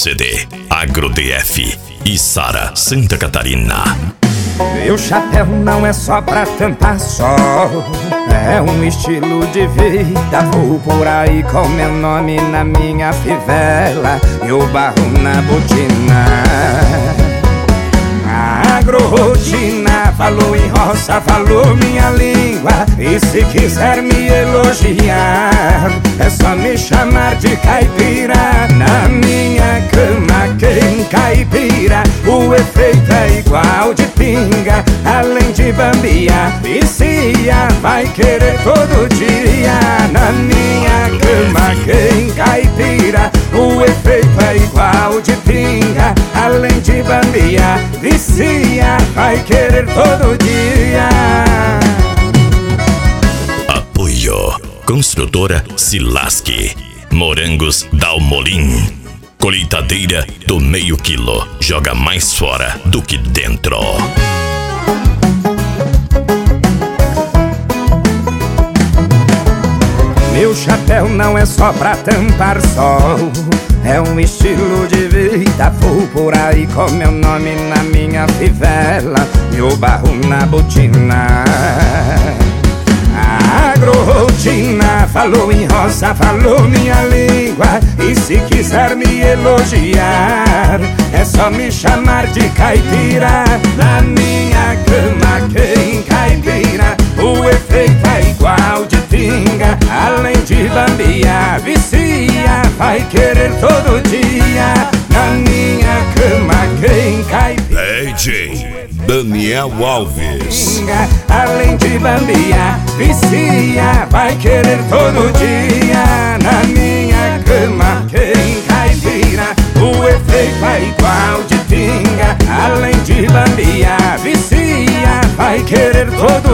CD, Agro DF e Sara Santa Catarina. Meu chapéu não é só pra tampar sol, é um estilo de vida. Vou por aí com meu nome na minha fivela e o barro na botina. Agrorotina, falou em roça, falou minha língua. E se quiser me elogiar, é só me chamar de caipira. Na minha cama quem caipira, o efeito é igual de pinga. Além de bambiar, vicia, vai querer todo dia. Na minha cama quem caipira, o efeito é igual de pinga. Além de bambiar, vicia, vai querer todo dia. Apoio Construtora Silasky, Morangos Dalmolin, colheitadeira do meio quilo, joga mais fora do que dentro. Meu chapéu não é só pra tampar sol, é um estilo de vida. Vou por aí com meu nome na minha fivela e o barro na botina. Agrorotina, falou em roça, falou minha língua. E se quiser me elogiar, é só me chamar de caipira. Na minha cama quem caipira, o efeito é igual de pinga. Além de bambiar, vicia, vai querer todo dia. Na minha cama quem caipira, DJ Daniel Alves. além de bambiar, vicia, vai querer todo dia. Na minha cama quem caipira, o efeito é igual de pinga. Além de bambiar, vicia, vai querer todo